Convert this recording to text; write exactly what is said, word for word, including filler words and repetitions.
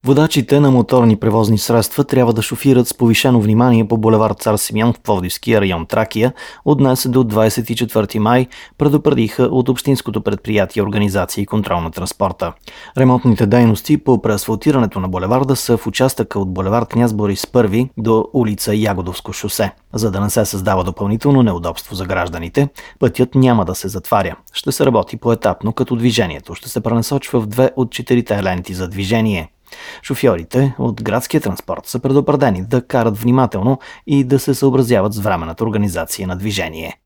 Водачите на моторни превозни средства трябва да шофират с повишено внимание по булевард Цар Симеон в Пловдивския район Тракия от днес до двадесет и четвърти май, предупредиха от Общинското предприятие Организация и контрол на транспорта. Ремонтните дейности по преасфалтирането на булеварда са в участъка от булевард Княз Борис първи до улица Ягодовско шосе. За да не се създава допълнително неудобство за гражданите, пътят няма да се затваря. Ще се работи поетапно, като движението ще се пренасочва в две от четирите ленти за движение. Шофьорите от градския транспорт са предупредени да карат внимателно и да се съобразяват с временната организация на движение.